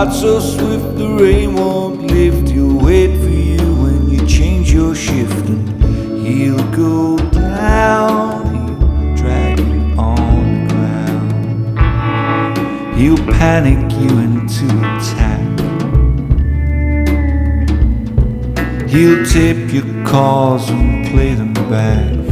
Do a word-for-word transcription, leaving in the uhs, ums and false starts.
Not so swift the rain won't lift. He'll wait for you when you change your shift, and he'll go down, he'll drag you on the ground, he'll panic you into attack. He'll tape your calls and play them back.